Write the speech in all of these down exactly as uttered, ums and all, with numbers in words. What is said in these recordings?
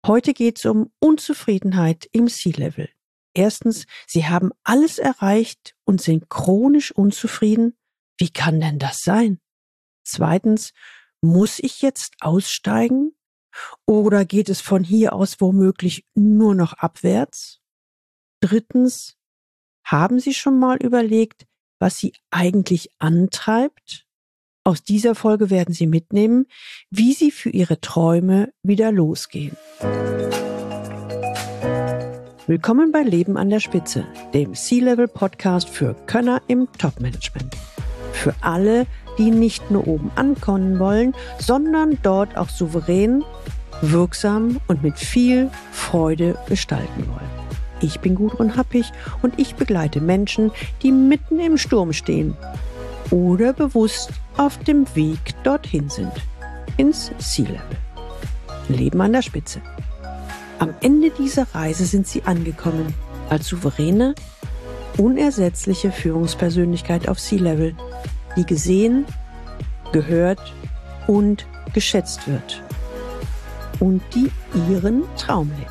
Heute geht es um Unzufriedenheit im C-Level. Erstens, Sie haben alles erreicht und sind chronisch unzufrieden. Wie kann denn das sein? Zweitens, muss ich jetzt aussteigen? Oder geht es von hier aus womöglich nur noch abwärts? Drittens, haben Sie schon mal überlegt, was Sie eigentlich antreibt? Aus dieser Folge werden Sie mitnehmen, wie Sie für Ihre Träume wieder losgehen. Willkommen bei Leben an der Spitze, dem C-Level-Podcast für Könner im Top-Management. Für alle, die nicht nur oben ankommen wollen, sondern dort auch souverän, wirksam und mit viel Freude gestalten wollen. Ich bin Gudrun Happig und ich begleite Menschen, die mitten im Sturm stehen oder bewusst auf dem Weg dorthin sind, ins C-Level. Leben an der Spitze. Am Ende dieser Reise sind sie angekommen, als souveräne, unersetzliche Führungspersönlichkeit auf C-Level, die gesehen, gehört und geschätzt wird und die ihren Traum lebt.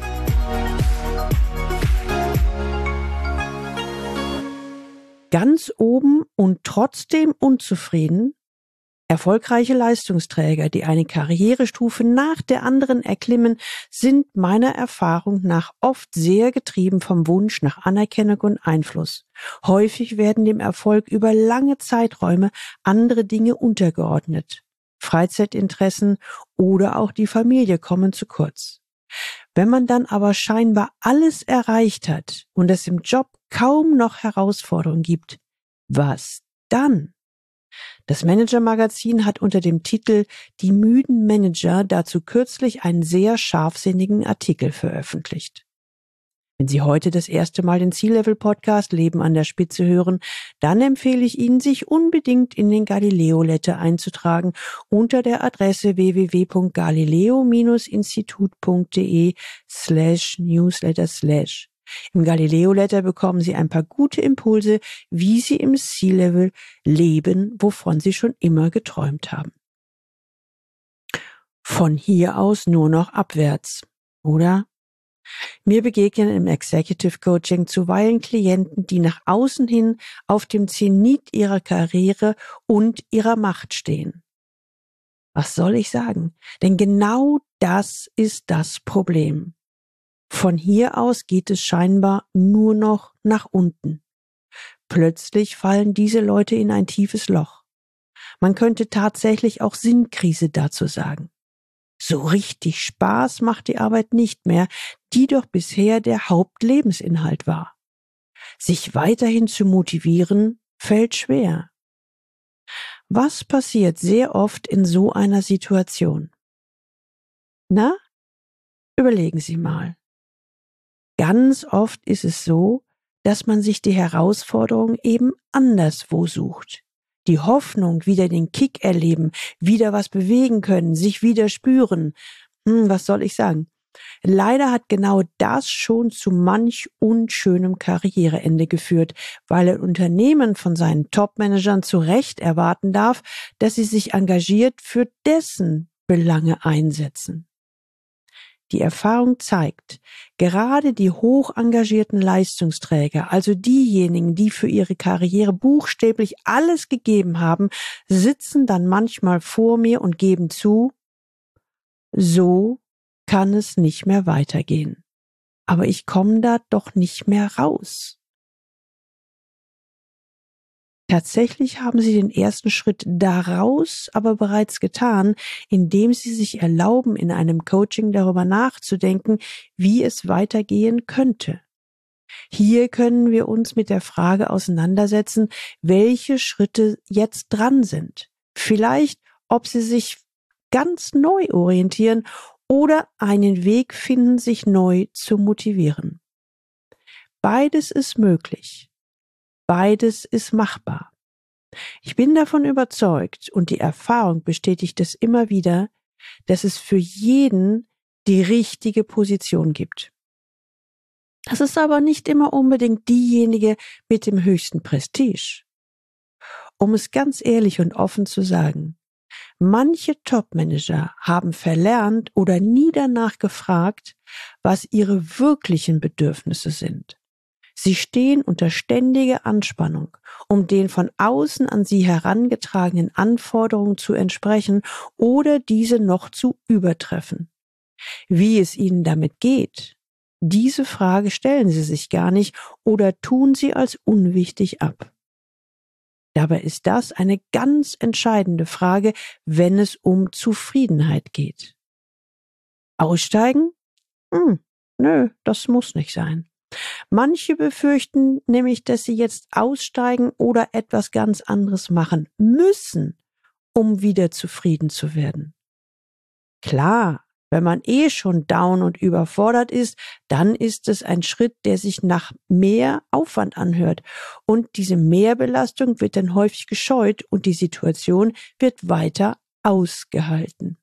Ganz oben und trotzdem unzufrieden? Erfolgreiche Leistungsträger, die eine Karrierestufe nach der anderen erklimmen, sind meiner Erfahrung nach oft sehr getrieben vom Wunsch nach Anerkennung und Einfluss. Häufig werden dem Erfolg über lange Zeiträume andere Dinge untergeordnet. Freizeitinteressen oder auch die Familie kommen zu kurz. Wenn man dann aber scheinbar alles erreicht hat und es im Job kaum noch Herausforderungen gibt, was dann? Das Manager-Magazin hat unter dem Titel »Die müden Manager« dazu kürzlich einen sehr scharfsinnigen Artikel veröffentlicht. Wenn Sie heute das erste Mal den C-Level-Podcast Leben an der Spitze hören, dann empfehle ich Ihnen, sich unbedingt in den Galileo-Letter einzutragen unter der Adresse w w w punkt galileo institut punkt de slash newsletter slash. Im Galileo-Letter bekommen Sie ein paar gute Impulse, wie Sie im C-Level leben, wovon Sie schon immer geträumt haben. Von hier aus nur noch abwärts, oder? Mir begegnen im Executive Coaching zuweilen Klienten, die nach außen hin auf dem Zenit ihrer Karriere und ihrer Macht stehen. Was soll ich sagen? Denn genau das ist das Problem. Von hier aus geht es scheinbar nur noch nach unten. Plötzlich fallen diese Leute in ein tiefes Loch. Man könnte tatsächlich auch Sinnkrise dazu sagen. So richtig Spaß macht die Arbeit nicht mehr, die doch bisher der Hauptlebensinhalt war. Sich weiterhin zu motivieren, fällt schwer. Was passiert sehr oft in so einer Situation? Na, überlegen Sie mal. Ganz oft ist es so, dass man sich die Herausforderung eben anderswo sucht. Die Hoffnung, wieder den Kick erleben, wieder was bewegen können, sich wieder spüren. Hm, was soll ich sagen? Leider hat genau das schon zu manch unschönem Karriereende geführt, weil ein Unternehmen von seinen Top-Managern zu Recht erwarten darf, dass sie sich engagiert für dessen Belange einsetzen. Die Erfahrung zeigt, gerade die hoch engagierten Leistungsträger, also diejenigen, die für ihre Karriere buchstäblich alles gegeben haben, sitzen dann manchmal vor mir und geben zu, so kann es nicht mehr weitergehen. Aber ich komme da doch nicht mehr raus. Tatsächlich haben sie den ersten Schritt daraus aber bereits getan, indem sie sich erlauben, in einem Coaching darüber nachzudenken, wie es weitergehen könnte. Hier können wir uns mit der Frage auseinandersetzen, welche Schritte jetzt dran sind. Vielleicht, ob sie sich ganz neu orientieren oder einen Weg finden, sich neu zu motivieren. Beides ist möglich. Beides ist machbar. Ich bin davon überzeugt, und die Erfahrung bestätigt es immer wieder, dass es für jeden die richtige Position gibt. Das ist aber nicht immer unbedingt diejenige mit dem höchsten Prestige. Um es ganz ehrlich und offen zu sagen, Manche Top-Manager haben verlernt oder nie danach gefragt, was ihre wirklichen Bedürfnisse sind. Sie stehen unter ständiger Anspannung, um den von außen an sie herangetragenen Anforderungen zu entsprechen oder diese noch zu übertreffen. Wie es ihnen damit geht, diese Frage stellen sie sich gar nicht oder tun sie als unwichtig ab. Dabei ist das eine ganz entscheidende Frage, wenn es um Zufriedenheit geht. Aussteigen? Hm, nö, das muss nicht sein. Manche befürchten nämlich, dass sie jetzt aussteigen oder etwas ganz anderes machen müssen, um wieder zufrieden zu werden. Klar, wenn man eh schon down und überfordert ist, dann ist es ein Schritt, der sich nach mehr Aufwand anhört. Und diese Mehrbelastung wird dann häufig gescheut und die Situation wird weiter ausgehalten.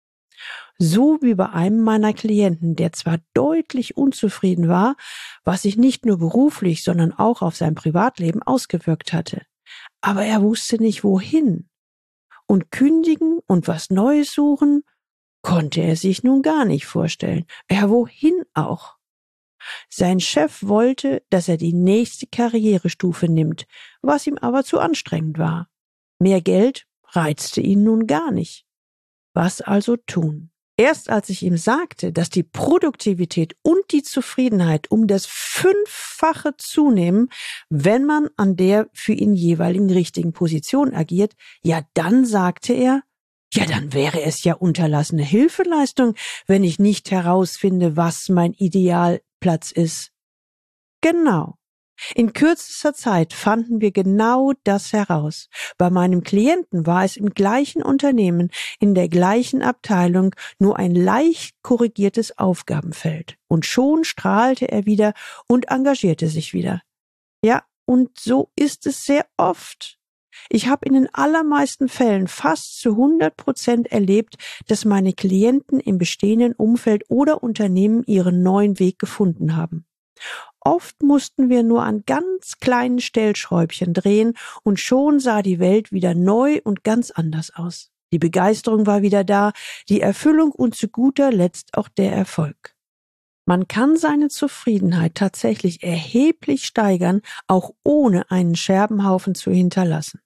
So wie bei einem meiner Klienten, der zwar deutlich unzufrieden war, was sich nicht nur beruflich, sondern auch auf sein Privatleben ausgewirkt hatte. Aber er wusste nicht wohin. Und kündigen und was Neues suchen, konnte er sich nun gar nicht vorstellen. Ja, wohin auch? Sein Chef wollte, dass er die nächste Karrierestufe nimmt, was ihm aber zu anstrengend war. Mehr Geld reizte ihn nun gar nicht. Was also tun? Erst als ich ihm sagte, dass die Produktivität und die Zufriedenheit um das Fünffache zunehmen, wenn man an der für ihn jeweiligen richtigen Position agiert, ja, dann sagte er, ja, dann wäre es ja unterlassene Hilfeleistung, wenn ich nicht herausfinde, was mein Idealplatz ist. Genau. In kürzester Zeit fanden wir genau das heraus. Bei meinem Klienten war es im gleichen Unternehmen, in der gleichen Abteilung, nur ein leicht korrigiertes Aufgabenfeld. Und schon strahlte er wieder und engagierte sich wieder. Ja, und so ist es sehr oft. Ich habe in den allermeisten Fällen fast zu hundert Prozent erlebt, dass meine Klienten im bestehenden Umfeld oder Unternehmen ihren neuen Weg gefunden haben. Oft mussten wir nur an ganz kleinen Stellschräubchen drehen und schon sah die Welt wieder neu und ganz anders aus. Die Begeisterung war wieder da, die Erfüllung und zu guter Letzt auch der Erfolg. Man kann seine Zufriedenheit tatsächlich erheblich steigern, auch ohne einen Scherbenhaufen zu hinterlassen.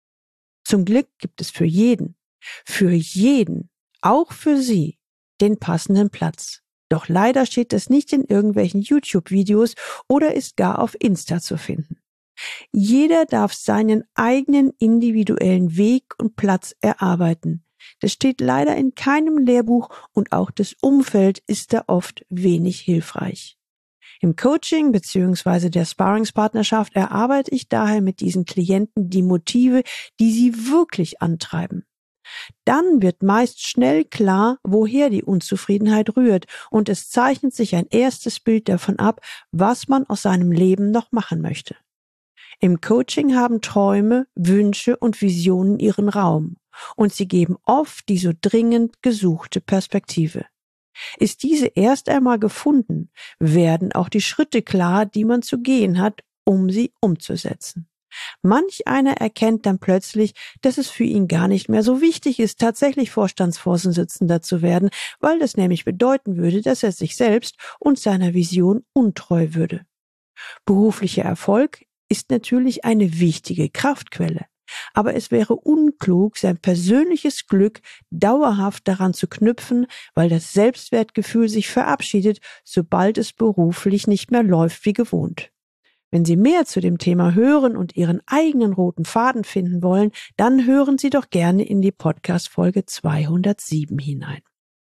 Zum Glück gibt es für jeden, für jeden, auch für Sie, den passenden Platz. Doch leider steht es nicht in irgendwelchen YouTube-Videos oder ist gar auf Insta zu finden. Jeder darf seinen eigenen individuellen Weg und Platz erarbeiten. Das steht leider in keinem Lehrbuch und auch das Umfeld ist da oft wenig hilfreich. Im Coaching bzw. der Sparringspartnerschaft erarbeite ich daher mit diesen Klienten die Motive, die sie wirklich antreiben. Dann wird meist schnell klar, woher die Unzufriedenheit rührt und es zeichnet sich ein erstes Bild davon ab, was man aus seinem Leben noch machen möchte. Im Coaching haben Träume, Wünsche und Visionen ihren Raum und sie geben oft die so dringend gesuchte Perspektive. Ist diese erst einmal gefunden, werden auch die Schritte klar, die man zu gehen hat, um sie umzusetzen. Manch einer erkennt dann plötzlich, dass es für ihn gar nicht mehr so wichtig ist, tatsächlich Vorstandsvorsitzender zu werden, weil das nämlich bedeuten würde, dass er sich selbst und seiner Vision untreu würde. Beruflicher Erfolg ist natürlich eine wichtige Kraftquelle, aber es wäre unklug, sein persönliches Glück dauerhaft daran zu knüpfen, weil das Selbstwertgefühl sich verabschiedet, sobald es beruflich nicht mehr läuft wie gewohnt. Wenn Sie mehr zu dem Thema hören und Ihren eigenen roten Faden finden wollen, dann hören Sie doch gerne in die Podcast-Folge zweihundertsieben hinein.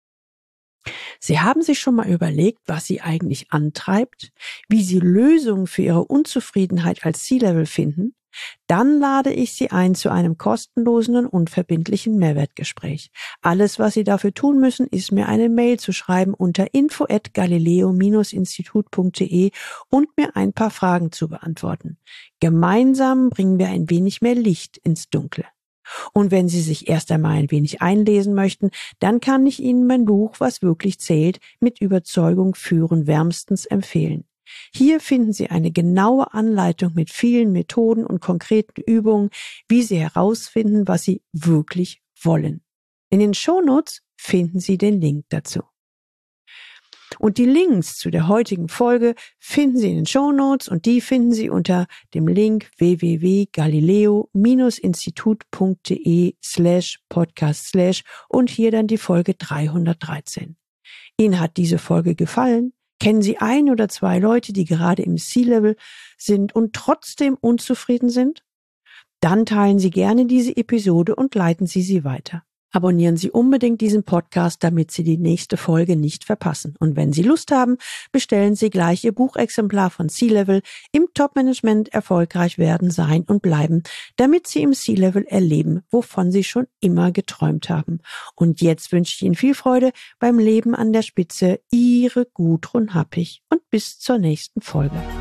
Sie haben sich schon mal überlegt, was Sie eigentlich antreibt, wie Sie Lösungen für Ihre Unzufriedenheit als C-Level finden? Dann lade ich Sie ein zu einem kostenlosen und unverbindlichen Mehrwertgespräch. Alles, was Sie dafür tun müssen, ist mir eine Mail zu schreiben unter info at galileo Bindestrich institut punkt de und mir ein paar Fragen zu beantworten. Gemeinsam bringen wir ein wenig mehr Licht ins Dunkle. Und wenn Sie sich erst einmal ein wenig einlesen möchten, dann kann ich Ihnen mein Buch Was wirklich zählt mit Überzeugung führen wärmstens empfehlen. Hier finden Sie eine genaue Anleitung mit vielen Methoden und konkreten Übungen, wie Sie herausfinden, was Sie wirklich wollen. In den Shownotes finden Sie den Link dazu. Und die Links zu der heutigen Folge finden Sie in den Shownotes und die finden Sie unter dem Link w w w punkt galileo Bindestrich institut punkt de slash podcast slash und hier dann die Folge dreihundertdreizehn. Ihnen hat diese Folge gefallen? Kennen Sie ein oder zwei Leute, die gerade im C-Level sind und trotzdem unzufrieden sind? Dann teilen Sie gerne diese Episode und leiten Sie sie weiter. Abonnieren Sie unbedingt diesen Podcast, damit Sie die nächste Folge nicht verpassen. Und wenn Sie Lust haben, bestellen Sie gleich Ihr Buchexemplar von C-Level im Top-Management erfolgreich werden, sein und bleiben, damit Sie im C-Level erleben, wovon Sie schon immer geträumt haben. Und jetzt wünsche ich Ihnen viel Freude beim Leben an der Spitze. Ihre Gudrun Happig und bis zur nächsten Folge.